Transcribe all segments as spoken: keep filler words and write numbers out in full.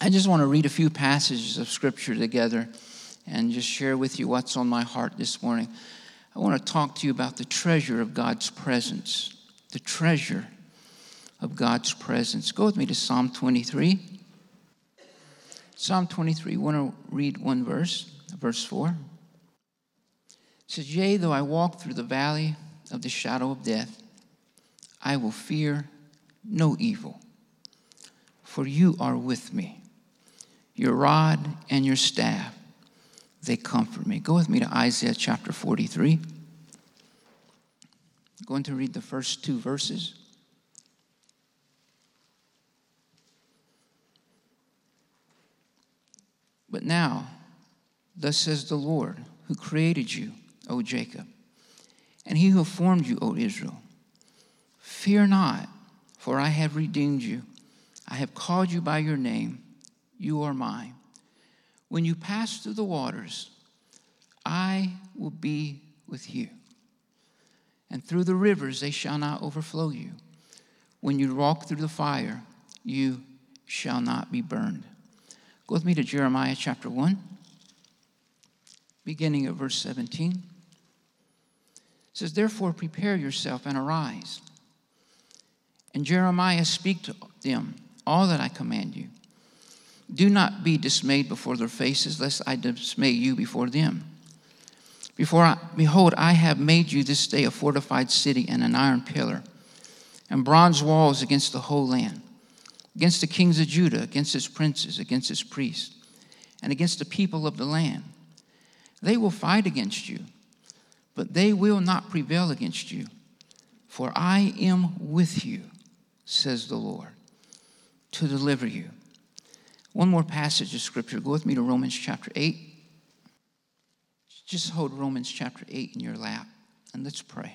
I just want to read a few passages of Scripture together and just share with you what's on my heart this morning. I want to talk to you about the treasure of God's presence. The treasure of God's presence. Go with me to Psalm twenty-three. Psalm twenty-three, I want to read one verse, verse four. It says, "Yea, though I walk through the valley of the shadow of death, I will fear no evil, for you are with me. Your rod and your staff, they comfort me." Go with me to Isaiah chapter forty-three. I'm going to read the first two verses. "But now, thus says the Lord, who created you, O Jacob, and he who formed you, O Israel, fear not, for I have redeemed you. I have called you by your name. You are mine. When you pass through the waters, I will be with you. And through the rivers, they shall not overflow you. When you walk through the fire, you shall not be burned." Go with me to Jeremiah chapter one, beginning at verse seventeen. It says, "Therefore prepare yourself and arise. And Jeremiah, speak to them all that I command you. Do not be dismayed before their faces, lest I dismay you before them. Before I, behold, I have made you this day a fortified city and an iron pillar, and bronze walls against the whole land, against the kings of Judah, against its princes, against its priests, and against the people of the land. They will fight against you, but they will not prevail against you, for I am with you, says the Lord, to deliver you." One more passage of Scripture. Go with me to Romans chapter eight. Just hold Romans chapter eight in your lap, and let's pray.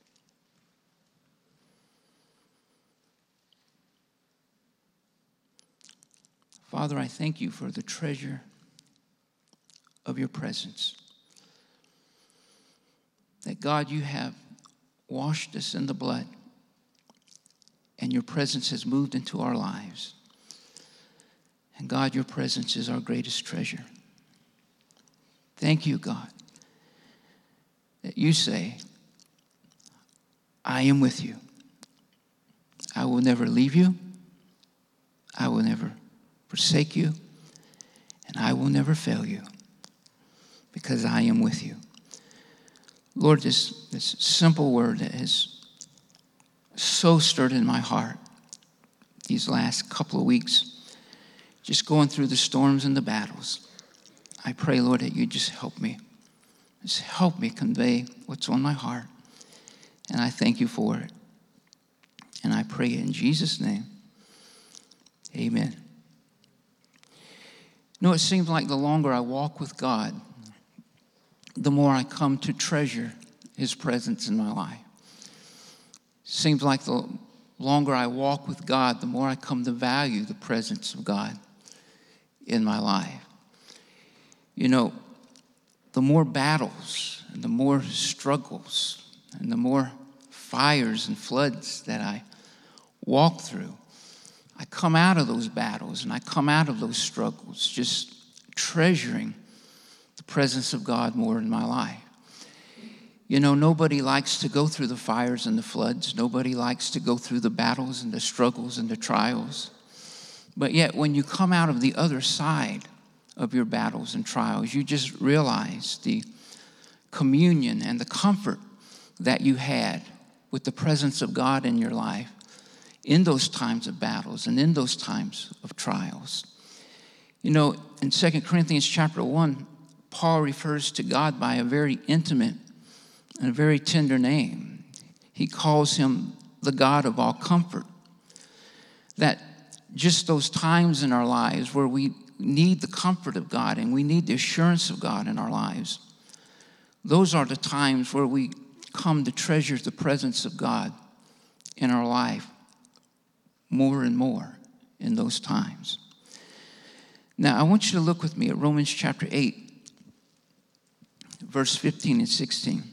Father, I thank you for the treasure of your presence. That, God, you have washed us in the blood, and your presence has moved into our lives. And God, your presence is our greatest treasure. Thank you, God, that you say, I am with you. I will never leave you. I will never forsake you. And I will never fail you, because I am with you. Lord, this, this simple word that has so stirred in my heart these last couple of weeks, just going through the storms and the battles. I pray, Lord, that you just help me. Just help me convey what's on my heart. And I thank you for it. And I pray in Jesus' name. Amen. You know, it seems like the longer I walk with God, the more I come to treasure his presence in my life. Seems like the longer I walk with God, the more I come to value the presence of God in my life. You know, the more battles and the more struggles and the more fires and floods that I walk through, I come out of those battles and I come out of those struggles just treasuring the presence of God more in my life. You know, nobody likes to go through the fires and the floods. Nobody likes to go through the battles and the struggles and the trials. But yet, when you come out of the other side of your battles and trials, you just realize the communion and the comfort that you had with the presence of God in your life in those times of battles and in those times of trials. You know, in Second Corinthians chapter one, Paul refers to God by a very intimate and a very tender name. He calls him the God of all comfort. That just those times in our lives where we need the comfort of God and we need the assurance of God in our lives, those are the times where we come to treasure the presence of God in our life more and more in those times. Now, I want you to look with me at Romans chapter eight, verse fifteen and sixteen.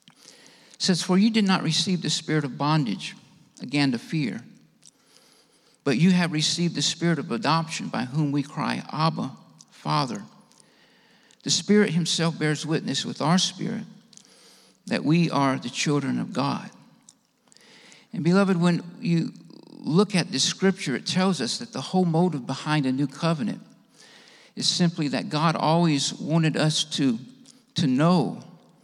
It says, "For you did not receive the spirit of bondage, again to fear, but you have received the Spirit of adoption, by whom we cry, Abba, Father. The Spirit himself bears witness with our spirit that we are the children of God. And beloved, when you look at this scripture, it tells us that the whole motive behind a new covenant is simply that God always wanted us to, to know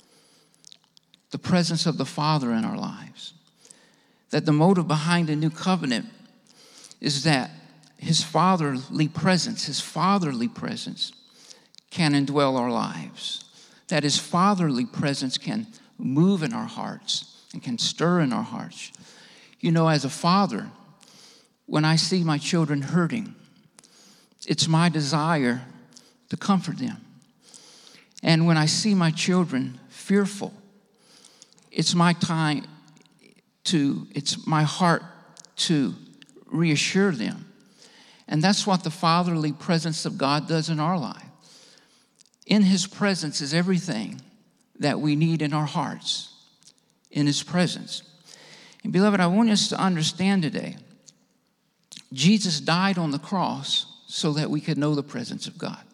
the presence of the Father in our lives. That the motive behind a new covenant is that his fatherly presence, his fatherly presence can indwell our lives. That his fatherly presence can move in our hearts and can stir in our hearts. You know, as a father, when I see my children hurting, it's my desire to comfort them. And when I see my children fearful, it's my time to, it's my heart to reassure them. And that's what the fatherly presence of God does in our life. In his presence is everything that we need in our hearts, in his presence. And beloved, I want us to understand today, Jesus died on the cross so that we could know the presence of God.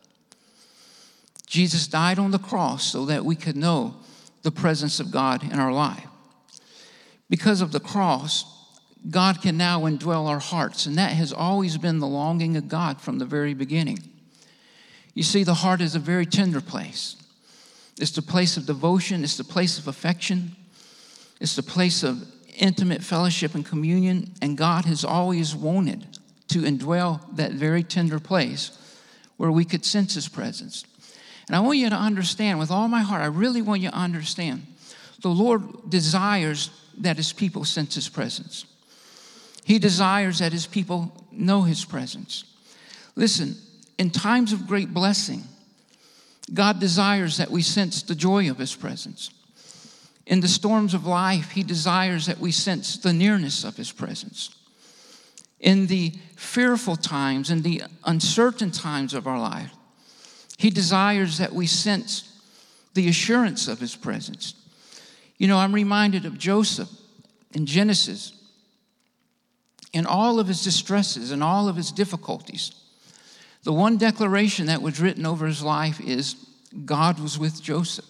Jesus died on the cross so that we could know the presence of God in our life. Because of the cross, God can now indwell our hearts, and that has always been the longing of God from the very beginning. You see, the heart is a very tender place. It's the place of devotion. It's the place of affection. It's the place of intimate fellowship and communion, and God has always wanted to indwell that very tender place where we could sense his presence. And I want you to understand with all my heart, I really want you to understand, the Lord desires that his people sense his presence. He desires that his people know his presence. Listen, in times of great blessing, God desires that we sense the joy of his presence. In the storms of life, he desires that we sense the nearness of his presence. In the fearful times, in the uncertain times of our life, he desires that we sense the assurance of his presence. You know, I'm reminded of Joseph in Genesis. In all of his distresses and all of his difficulties, the one declaration that was written over his life is God was with Joseph.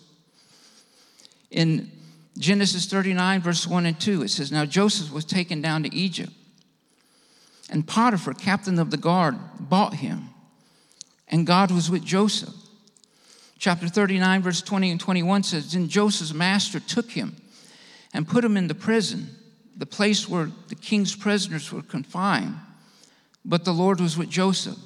In Genesis thirty-nine, verse one and two, it says, Now Joseph was taken down to Egypt, and Potiphar, captain of the guard, bought him, and God was with Joseph. Chapter thirty-nine, verse twenty and twenty-one says, Then Joseph's master took him and put him in the prison, the place where the king's prisoners were confined, but the Lord was with Joseph.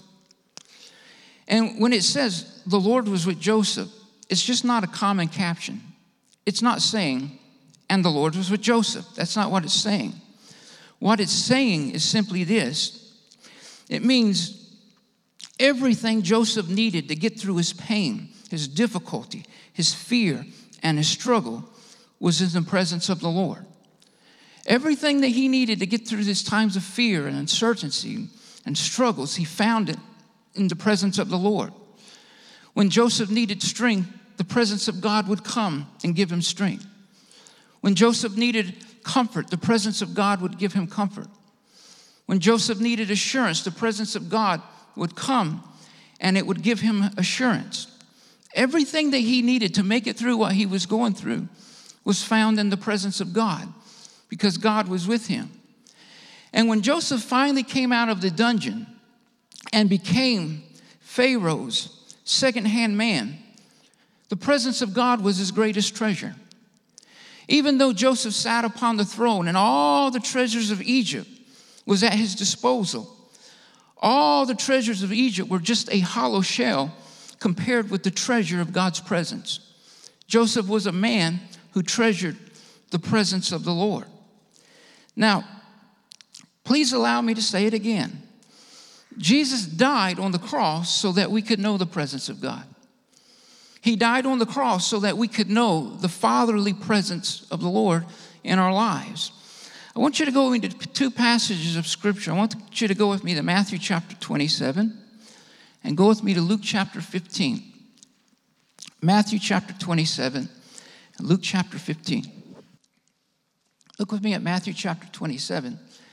And when it says the Lord was with Joseph, it's just not a common caption. It's not saying, and the Lord was with Joseph. That's not what it's saying. What it's saying is simply this. It means everything Joseph needed to get through his pain, his difficulty, his fear, and his struggle was in the presence of the Lord. Everything that he needed to get through these times of fear and uncertainty and struggles, he found it in the presence of the Lord. When Joseph needed strength, the presence of God would come and give him strength. When Joseph needed comfort, the presence of God would give him comfort. When Joseph needed assurance, the presence of God would come and it would give him assurance. Everything that he needed to make it through what he was going through was found in the presence of God because God was with him. And when Joseph finally came out of the dungeon and became Pharaoh's second-hand man, the presence of God was his greatest treasure. Even though Joseph sat upon the throne and all the treasures of Egypt was at his disposal, all the treasures of Egypt were just a hollow shell compared with the treasure of God's presence. Joseph was a man who treasured the presence of the Lord. Now, please allow me to say it again. Jesus died on the cross so that we could know the presence of God. He died on the cross so that we could know the fatherly presence of the Lord in our lives. I want you to go into two passages of Scripture. I want you to go with me to Matthew chapter twenty-seven and go with me to Luke chapter fifteen. Matthew chapter twenty-seven and Luke chapter fifteen. Look with me at Matthew chapter twenty-seven.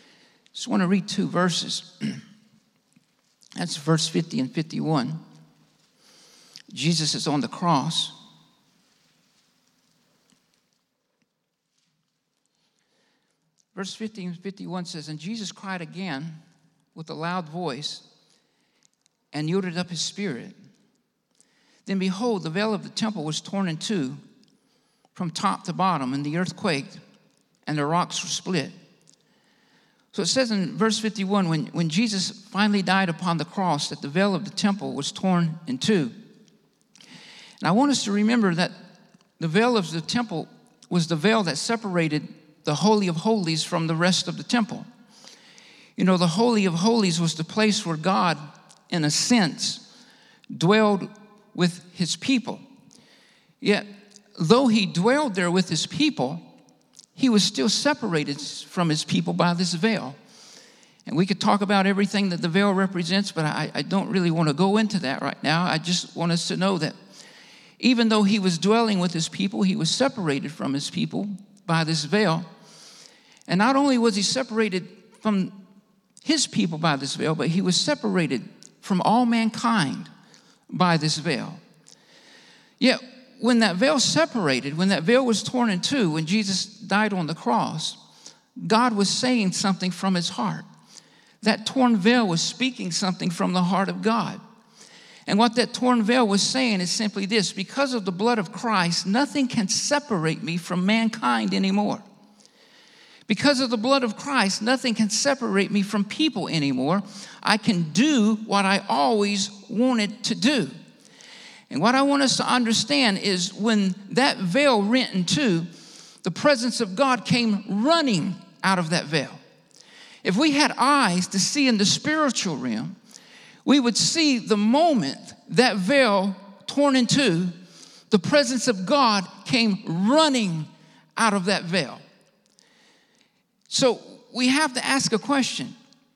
Just want to read two verses. That's verse fifty and fifty-one. Jesus is on the cross. Verse fifty and fifty-one says, "And Jesus cried again with a loud voice and yielded up his spirit. Then behold, the veil of the temple was torn in two from top to bottom, and the earth quaked, and the rocks were split." So it says in verse fifty-one, when, when Jesus finally died upon the cross, that the veil of the temple was torn in two. And I want us to remember that the veil of the temple was the veil that separated the Holy of Holies from the rest of the temple. You know, the Holy of Holies was the place where God, in a sense, dwelled with his people. Yet, though he dwelled there with his people, he was still separated from his people by this veil. And we could talk about everything that the veil represents, but I, I don't really want to go into that right now. I just want us to know that even though he was dwelling with his people, he was separated from his people by this veil. And not only was he separated from his people by this veil, but he was separated from all mankind by this veil. Yet, when that veil separated, when that veil was torn in two, when Jesus died on the cross, God was saying something from his heart. That torn veil was speaking something from the heart of God. And what that torn veil was saying is simply this: because of the blood of Christ, nothing can separate me from mankind anymore. Because of the blood of Christ, nothing can separate me from people anymore. I can do what I always wanted to do. And what I want us to understand is when that veil rent in two, the presence of God came running out of that veil. If we had eyes to see in the spiritual realm, we would see the moment that veil torn in two, the presence of God came running out of that veil. So we have to ask a question.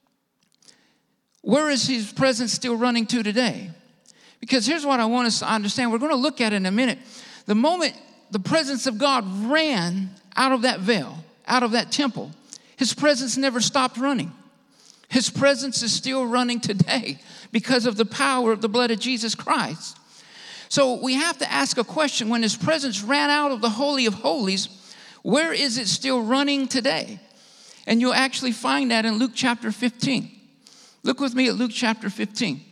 Where is his presence still running to today? Because here's what I want us to understand. We're going to look at it in a minute. The moment the presence of God ran out of that veil, out of that temple, his presence never stopped running. His presence is still running today because of the power of the blood of Jesus Christ. So we have to ask a question. When his presence ran out of the Holy of Holies, where is it still running today? And you'll actually find that in Luke chapter fifteen. Look with me at Luke chapter fifteen.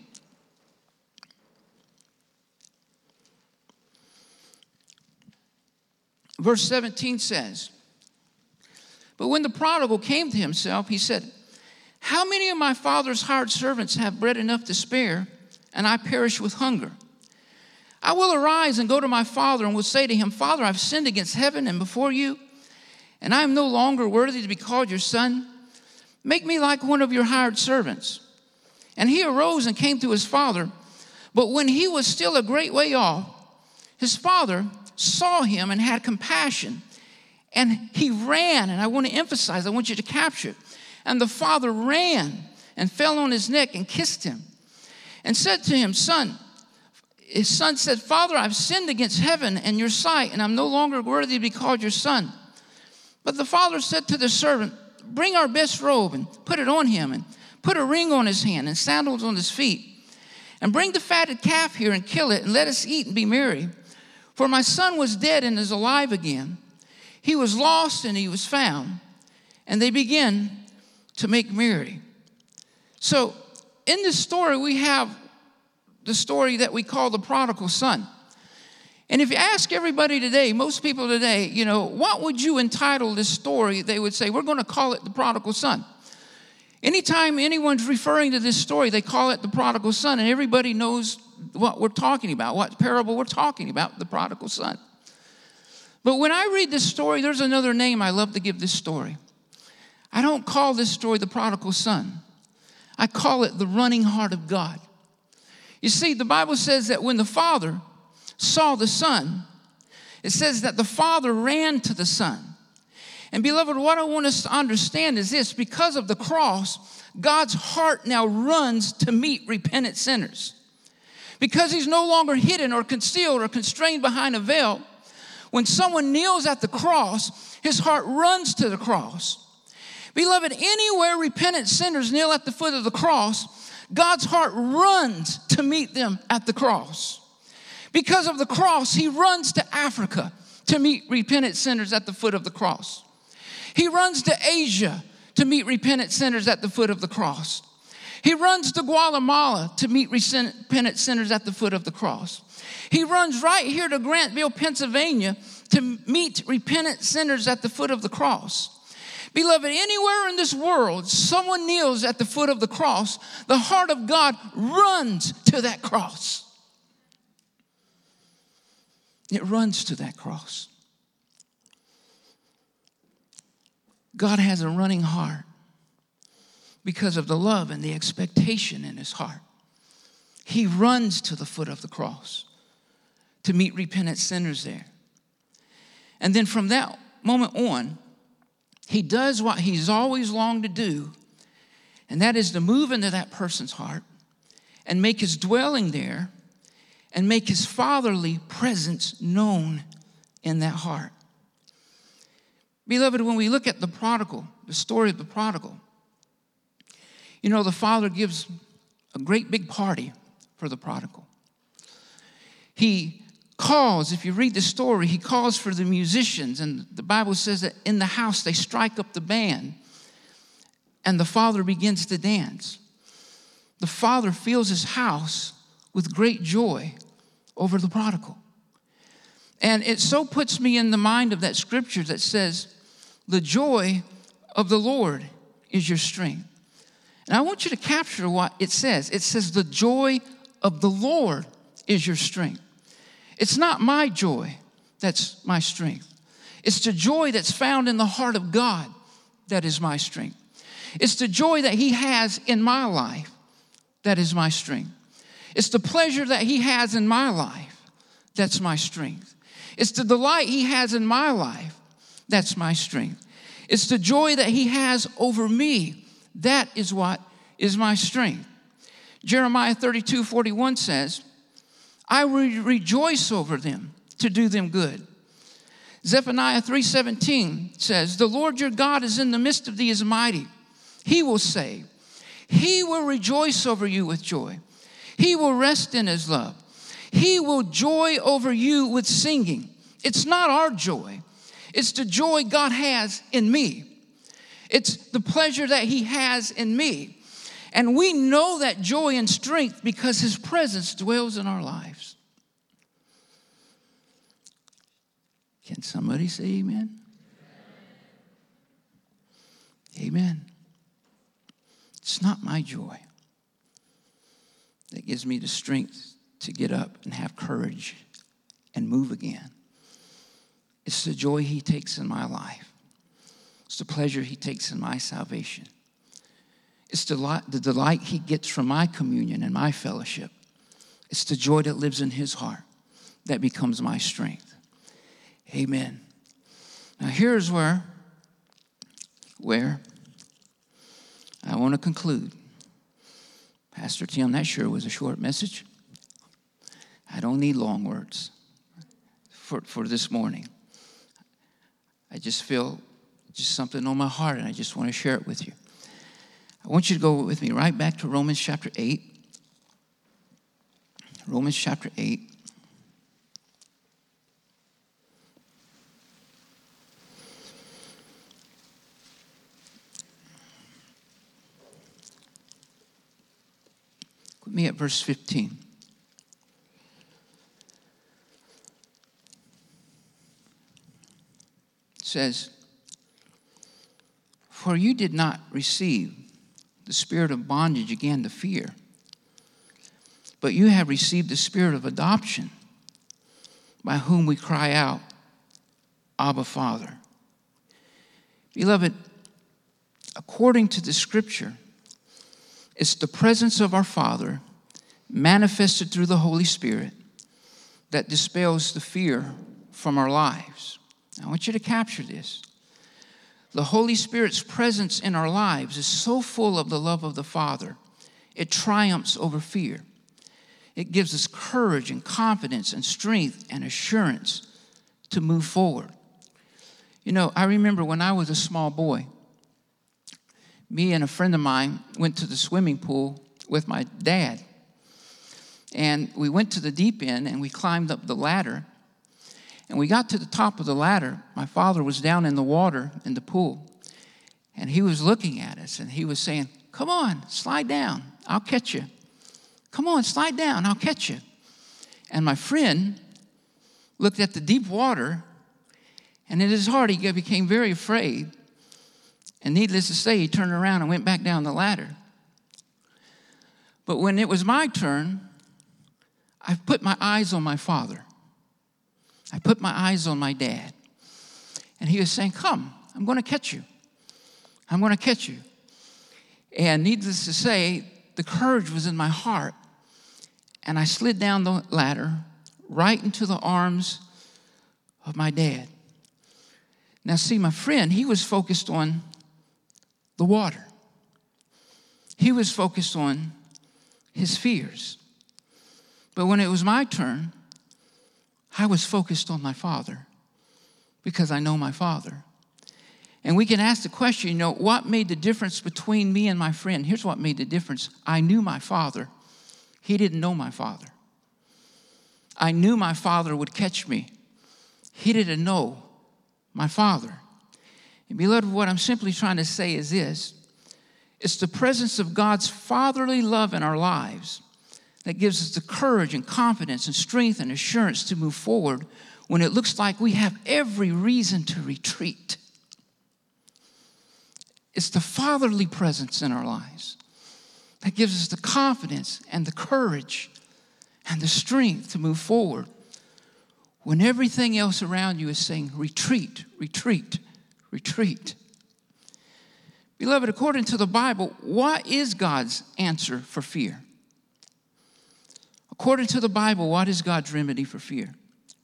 Verse seventeen says, "But when the prodigal came to himself, he said, 'How many of my father's hired servants have bread enough to spare, and I perish with hunger? I will arise and go to my father and will say to him, Father, I've sinned against heaven and before you, and I am no longer worthy to be called your son. Make me like one of your hired servants.' And he arose and came to his father. But when he was still a great way off, his father saw him and had compassion. And he ran," and I want to emphasize, I want you to capture it. "And the father ran and fell on his neck and kissed him and said to him, Son," his son said, "Father, I've sinned against heaven and your sight, and I'm no longer worthy to be called your son." But the father said to the servant, "Bring our best robe and put it on him, and put a ring on his hand and sandals on his feet. And bring the fatted calf here and kill it, and let us eat and be merry. For my son was dead and is alive again. He was lost and he was found." And they began to make merry. So in this story, we have the story that we call the prodigal son. And if you ask everybody today, most people today, you know, what would you entitle this story? They would say, we're going to call it the prodigal son. Anytime anyone's referring to this story, they call it the prodigal son, and everybody knows what we're talking about, what parable we're talking about, the prodigal son. But when I read this story, there's another name I love to give this story. I don't call this story the prodigal son. I call it the running heart of God. You see, the Bible says that when the father saw the son, it says that the father ran to the son. And beloved, what I want us to understand is this: because of the cross, God's heart now runs to meet repentant sinners. Because he's no longer hidden or concealed or constrained behind a veil, when someone kneels at the cross, his heart runs to the cross. Beloved, anywhere repentant sinners kneel at the foot of the cross, God's heart runs to meet them at the cross. Because of the cross, he runs to Africa to meet repentant sinners at the foot of the cross. He runs to Asia to meet repentant sinners at the foot of the cross. He runs to Guatemala to meet repentant sinners at the foot of the cross. He runs right here to Grantville, Pennsylvania to meet repentant sinners at the foot of the cross. Beloved, anywhere in this world someone kneels at the foot of the cross, the heart of God runs to that cross. It runs to that cross. God has a running heart because of the love and the expectation in his heart. He runs to the foot of the cross to meet repentant sinners there. And then from that moment on, he does what he's always longed to do, and that is to move into that person's heart and make his dwelling there and make his fatherly presence known in that heart. Beloved, when we look at the prodigal, the story of the prodigal, you know, the father gives a great big party for the prodigal. He calls, if you read the story, he calls for the musicians, and the Bible says that in the house they strike up the band, and the father begins to dance. The father fills his house with great joy over the prodigal. And it so puts me in the mind of that scripture that says, the joy of the Lord is your strength. And I want you to capture what it says. It says, the joy of the Lord is your strength. It's not my joy that's my strength. It's the joy that's found in the heart of God that is my strength. It's the joy that he has in my life that is my strength. It's the pleasure that he has in my life that's my strength. It's the delight he has in my life that's my strength. It's the joy that he has over me. That is what is my strength. Jeremiah thirty-two forty-one says, I will rejoice over them to do them good. Zephaniah three seventeen says, the Lord your God is in the midst of thee is mighty. He will save. He will rejoice over you with joy. He will rest in his love. He will joy over you with singing. It's not our joy. It's the joy God has in me. It's the pleasure that he has in me. And we know that joy and strength because his presence dwells in our lives. Can somebody say amen? Amen. It's not my joy that gives me the strength to get up and have courage and move again. It's the joy he takes in my life. It's the pleasure he takes in my salvation. It's the delight, the delight he gets from my communion and my fellowship. It's the joy that lives in his heart that becomes my strength. Amen. Now here's where, where I want to conclude. Pastor Tim, that sure was a short message. I don't need long words for, for this morning. I just feel just something on my heart, and I just want to share it with you. I want you to go with me right back to Romans chapter eight. Romans chapter eight. Put me at verse fifteen. It says, for you did not receive the spirit of bondage again to fear, but you have received the spirit of adoption, by whom we cry out, Abba, Father. Beloved, according to the scripture, it's the presence of our Father manifested through the Holy Spirit that dispels the fear from our lives. I want you to capture this. The Holy Spirit's presence in our lives is so full of the love of the Father, it triumphs over fear. It gives us courage and confidence and strength and assurance to move forward. You know, I remember when I was a small boy, me and a friend of mine went to the swimming pool with my dad. And we went to the deep end, and we climbed up the ladder. And we got to the top of the ladder. My father was down in the water in the pool. And he was looking at us, and he was saying, come on, slide down. I'll catch you. Come on, slide down. I'll catch you. And my friend looked at the deep water, and in his heart, he became very afraid. And needless to say, he turned around and went back down the ladder. But when it was my turn, I put my eyes on my father. I put my eyes on my dad. And he was saying, come, I'm going to catch you. I'm going to catch you. And needless to say, the courage was in my heart. And I slid down the ladder right into the arms of my dad. Now, see, my friend, he was focused on the water. He was focused on his fears. But when it was my turn, I was focused on my father because I know my father. And we can ask the question, you know, what made the difference between me and my friend? Here's what made the difference. I knew my father. He didn't know my father. I knew my father would catch me. He didn't know my father. And beloved, what I'm simply trying to say is this. It's the presence of God's fatherly love in our lives that gives us the courage and confidence and strength and assurance to move forward when it looks like we have every reason to retreat. It's the fatherly presence in our lives that gives us the confidence and the courage and the strength to move forward when everything else around you is saying, retreat, retreat, retreat. Beloved, according to the Bible, what is God's answer for fear? According to the Bible, what is God's remedy for fear?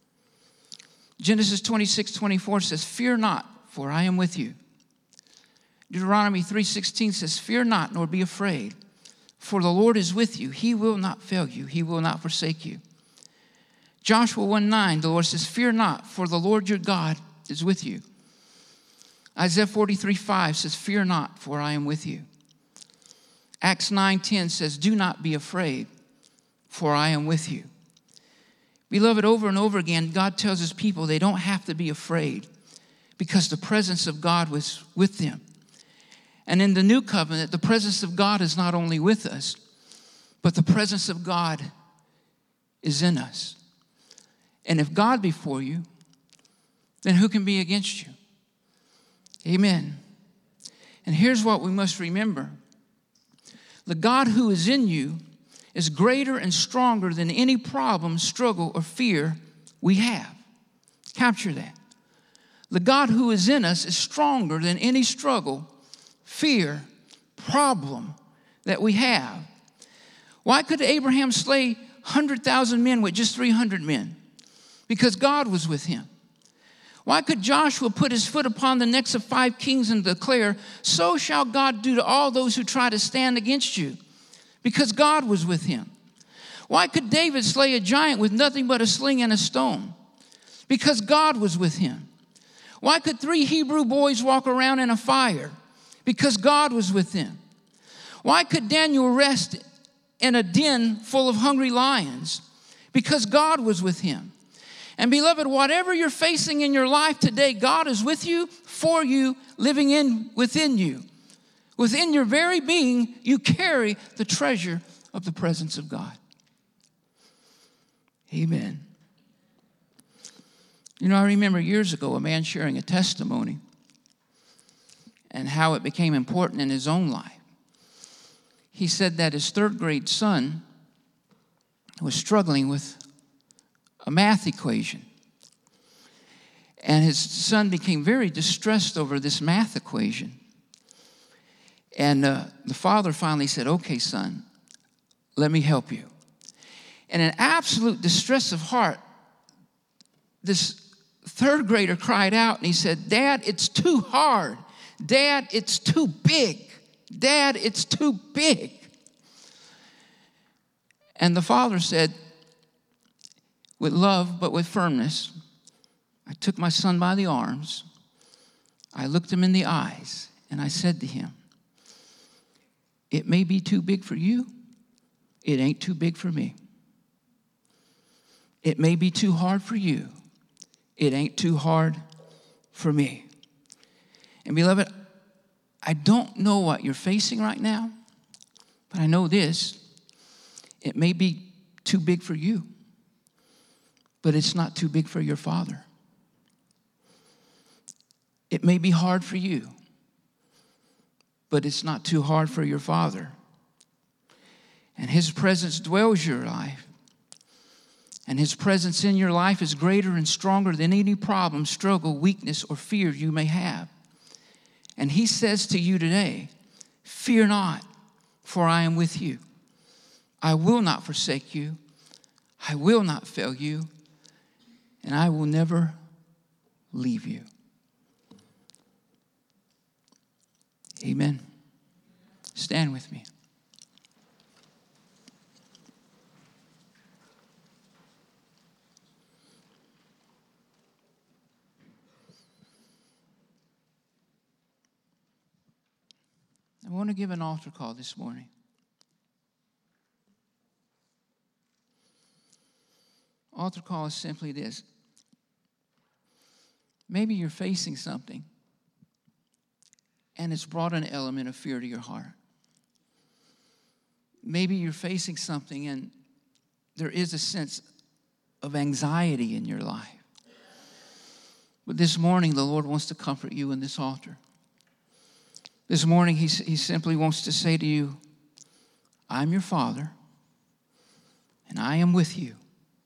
Genesis twenty-six twenty-four says, fear not, for I am with you. Deuteronomy three sixteen says, fear not, nor be afraid, for the Lord is with you. He will not fail you. He will not forsake you. Joshua one nine, the Lord says, fear not, for the Lord your God is with you. Isaiah forty-three five says, fear not, for I am with you. Acts nine ten says, do not be afraid, for I am with you. Beloved, over and over again, God tells his people they don't have to be afraid because the presence of God was with them. And in the new covenant, the presence of God is not only with us, but the presence of God is in us. And if God be for you, then who can be against you? Amen. And here's what we must remember. The God who is in you is greater and stronger than any problem, struggle, or fear we have. Capture that. The God who is in us is stronger than any struggle, fear, problem that we have. Why could Abraham slay one hundred thousand men with just three hundred men? Because God was with him. Why could Joshua put his foot upon the necks of five kings and declare, so shall God do to all those who try to stand against you? Because God was with him. Why could David slay a giant with nothing but a sling and a stone? Because God was with him. Why could three Hebrew boys walk around in a fire? Because God was with them. Why could Daniel rest in a den full of hungry lions? Because God was with him. And beloved, whatever you're facing in your life today, God is with you, for you, living in within you. Within your very being, you carry the treasure of the presence of God. Amen. You know, I remember years ago a man sharing a testimony and how it became important in his own life. He said that his third grade son was struggling with a math equation. And his son became very distressed over this math equation. And uh, the father finally said, okay, son, let me help you. In an absolute distress of heart, this third grader cried out and he said, Dad, it's too hard. Dad, it's too big. Dad, it's too big. And the father said, with love but with firmness, I took my son by the arms, I looked him in the eyes, and I said to him, It may be too big for you. It ain't too big for me. It may be too hard for you. It ain't too hard for me. And beloved, I don't know what you're facing right now, but I know this. It may be too big for you, but it's not too big for your Father. It may be hard for you, but it's not too hard for your Father. And His presence dwells your life. And His presence in your life is greater and stronger than any problem, struggle, weakness, or fear you may have. And He says to you today, fear not, for I am with you. I will not forsake you. I will not fail you. And I will never leave you. Amen. Stand with me. I want to give an altar call this morning. Altar call is simply this. Maybe you're facing something and it's brought an element of fear to your heart. Maybe you're facing something and there is a sense of anxiety in your life. But this morning, the Lord wants to comfort you in this altar. This morning, he, he simply wants to say to you, I'm your Father, and I am with you.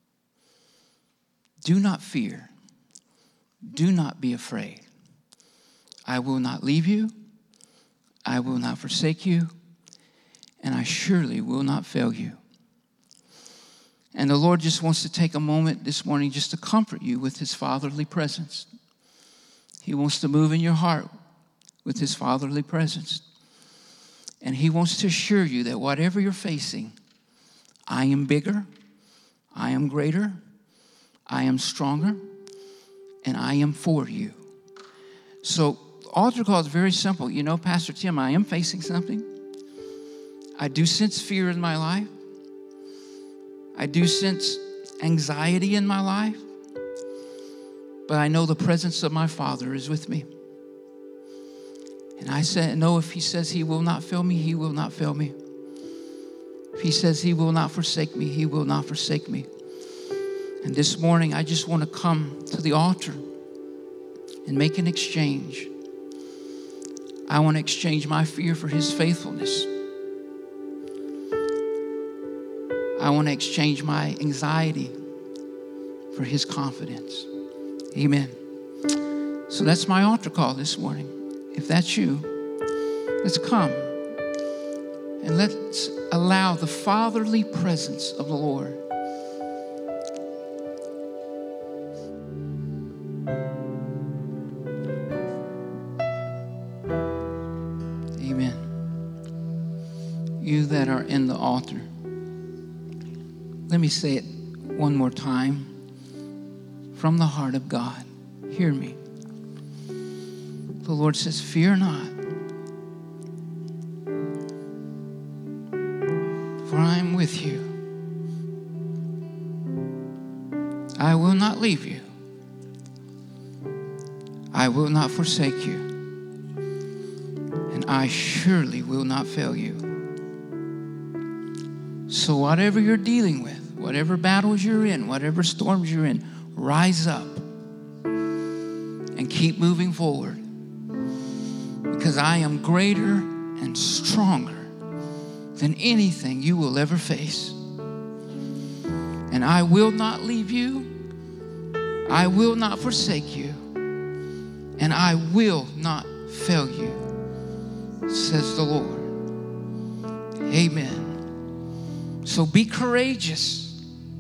Do not fear. Do not be afraid. I will not leave you. I will not forsake you. And I surely will not fail you. And the Lord just wants to take a moment this morning just to comfort you with His fatherly presence. He wants to move in your heart with His fatherly presence. And He wants to assure you that whatever you're facing, I am bigger, I am greater, I am stronger, and I am for you. So the altar call is very simple. You know, Pastor Tim, I am facing something. I do sense fear in my life. I do sense anxiety in my life. But I know the presence of my Father is with me. And I said, no, if He says He will not fail me, He will not fail me. If He says He will not forsake me, He will not forsake me. And this morning, I just want to come to the altar and make an exchange. I want to exchange my fear for His faithfulness. I want to exchange my anxiety for His confidence. Amen. So that's my altar call this morning. If that's you, let's come and let's allow the fatherly presence of the Lord Amen. You that are in the altar, let me say it one more time from the heart of God. Hear me. The Lord says, fear not, for I am with you. I will not leave you. I will not forsake you. And I surely will not fail you. So whatever you're dealing with, whatever battles you're in, whatever storms you're in, rise up and keep moving forward. Because I am greater and stronger than anything you will ever face. And I will not leave you. I will not forsake you. And I will not fail you, says the Lord. Amen. So be courageous.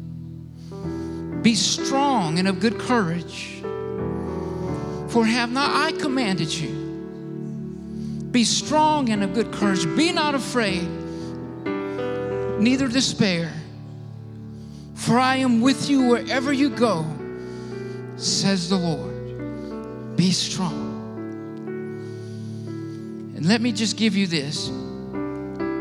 Be strong and of good courage. For have not I commanded you? Be strong and of good courage. Be not afraid, neither despair. For I am with you wherever you go, says the Lord. Be strong. And let me just give you this.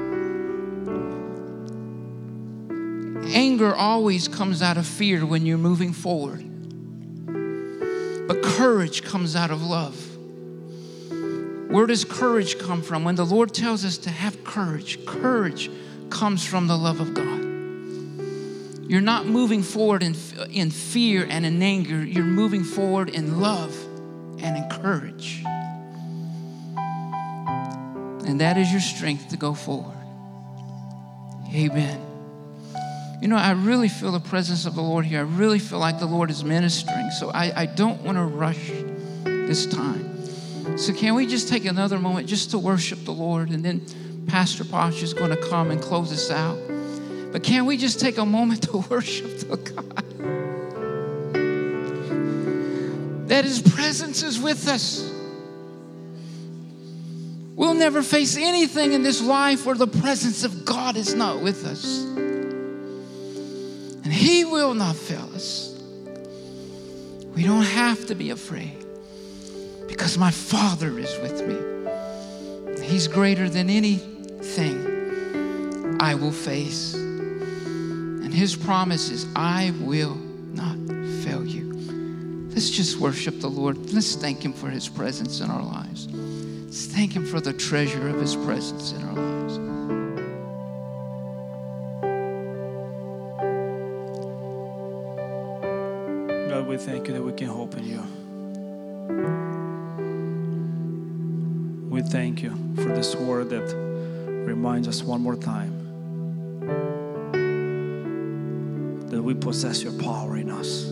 Anger always comes out of fear when you're moving forward. But courage comes out of love. Where does courage come from? When the Lord tells us to have courage, courage comes from the love of God. You're not moving forward in, in fear and in anger. You're moving forward in love and in courage. And that is your strength to go forward. Amen. You know, I really feel the presence of the Lord here. I really feel like the Lord is ministering. So I, I don't want to rush this time. So can we just take another moment just to worship the Lord? And then Pastor Posh is going to come and close us out. But can we just take a moment to worship the God? That His presence is with us. We'll never face anything in this life where the presence of God is not with us. And He will not fail us. We don't have to be afraid because my Father is with me. He's greater than anything I will face. And His promise is, I will not fail you. Let's just worship the Lord. Let's thank Him for His presence in our lives. Let's thank Him for the treasure of His presence in our lives. God, we thank You that we can hope in You. We thank You for this word that reminds us one more time that we possess Your power in us.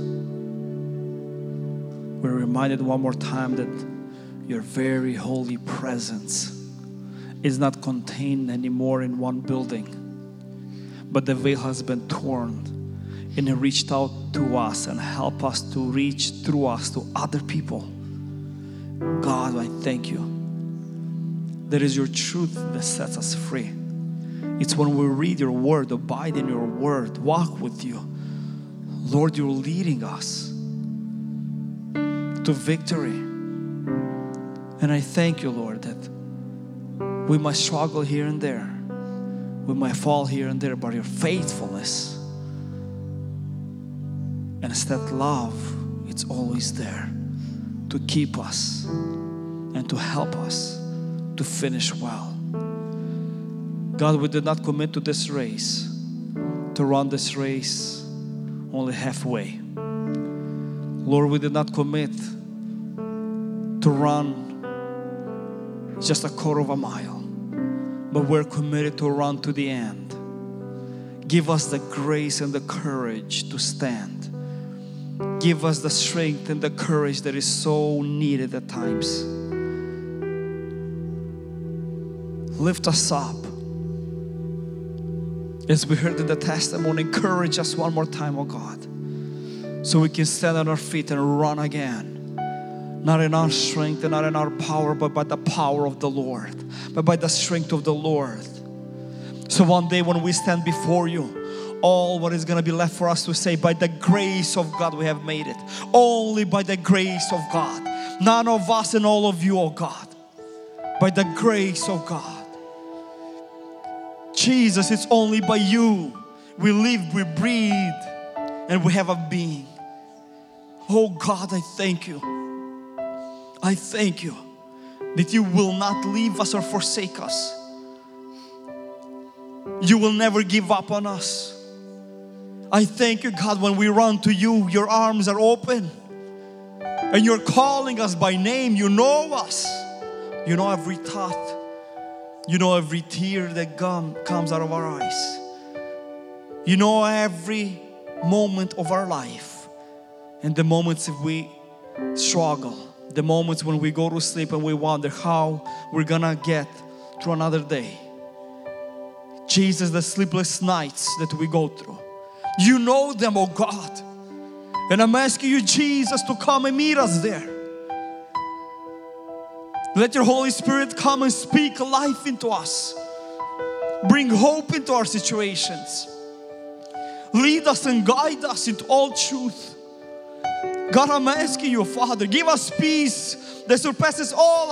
We're reminded one more time that Your very holy presence is not contained anymore in one building, but the veil has been torn and it reached out to us and helped us to reach through us to other people. God, I thank You. That is Your truth that sets us free. It's when we read Your word, abide in Your word, walk with You. Lord, You're leading us to victory. And I thank You, Lord, that we might struggle here and there. We might fall here and there, but Your faithfulness and that love, it's always there to keep us and to help us to finish well. God, we did not commit to this race, to run this race only halfway. Lord, we did not commit to run just a quarter of a mile, but we're committed to run to the end. Give us the grace and the courage to stand. Give us the strength and the courage that is so needed at times. Lift us up. As we heard in the testimony, encourage us one more time, oh God, so we can stand on our feet and run again. Not in our strength and not in our power, but by the power of the Lord, but by the strength of the Lord. So one day when we stand before You, all what is going to be left for us to say, by the grace of God we have made it. Only by the grace of God. None of us and all of You, oh God. By the grace of God. Jesus, it's only by You we live, we breathe, and we have a being. Oh God, I thank You. I thank You that You will not leave us or forsake us. You will never give up on us. I thank You, God, when we run to You, Your arms are open and You're calling us by name. You know us. You know every thought. You know every tear that come, comes out of our eyes. You know every moment of our life, and the moments if we struggle, the moments when we go to sleep and we wonder how we're gonna get through another day. Jesus, the sleepless nights that we go through, You know them, oh God. And I'm asking You, Jesus, to come and meet us there. Let Your Holy Spirit come and speak life into us. Bring hope into our situations. Lead us and guide us into all truth. God, I'm asking You, Father, give us peace that surpasses all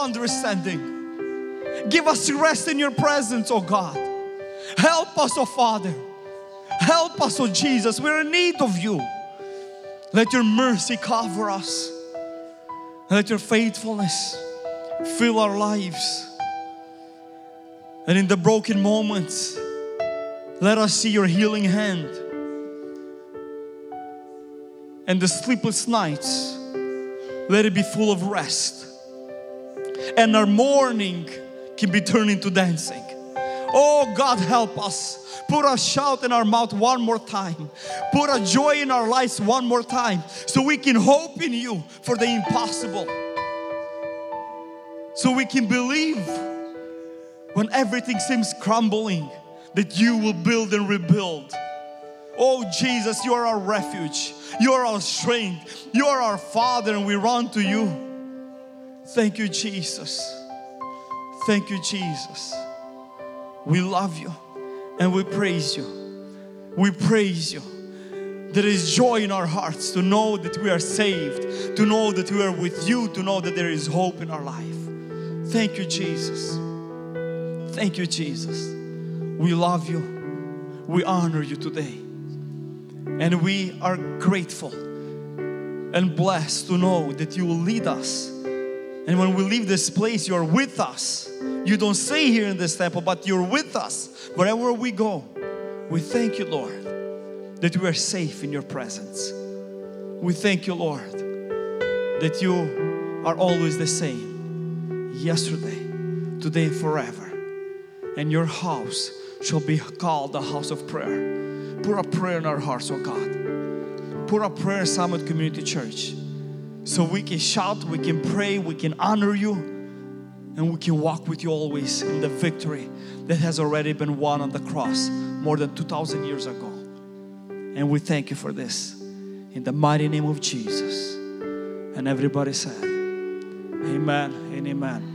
understanding. Give us rest in Your presence, oh God. Help us, oh Father. Help us, oh Jesus. We're in need of you. Let your mercy cover us. Let your faithfulness fill our lives. And in the broken moments, let us see your healing hand. And the sleepless nights, let it be full of rest. And our mourning can be turned into dancing. Oh God, help us. Put a shout in our mouth one more time. Put a joy in our lives one more time, so we can hope in you for the impossible. So we can believe when everything seems crumbling, that you will build and rebuild. Oh Jesus, you are our refuge. You are our strength. You are our Father, and we run to you. Thank you, Jesus. Thank you, Jesus. We love you and we praise you. We praise you. There is joy in our hearts to know that we are saved, to know that we are with you, to know that there is hope in our life. Thank you, Jesus. Thank you, Jesus. We love you. We honor you today. And we are grateful and blessed to know that you will lead us. And when we leave this place, you are with us. You don't stay here in this temple, but you're with us wherever we go. We thank you, Lord, that we are safe in your presence. We thank you, Lord, that you are always the same, yesterday, today, forever. And your house shall be called the house of prayer. Put a prayer in our hearts, oh God. Put a prayer in Summit Community Church, so we can shout, we can pray, we can honor you, and we can walk with you always in the victory that has already been won on the cross more than two thousand years ago. And we thank you for this in the mighty name of Jesus. And everybody said, amen and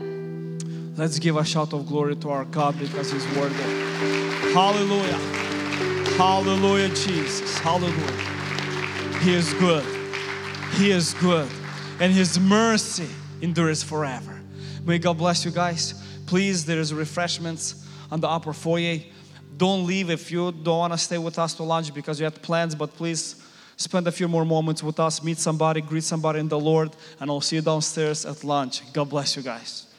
amen. Let's give a shout of glory to our God, because He's worthy. Hallelujah. Hallelujah, Jesus. Hallelujah. He is good. He is good. And His mercy endures forever. May God bless you guys. Please, there is refreshments on the upper foyer. Don't leave if you don't want to stay with us to lunch because you had plans, but please spend a few more moments with us. Meet somebody, greet somebody in the Lord, and I'll see you downstairs at lunch. God bless you guys.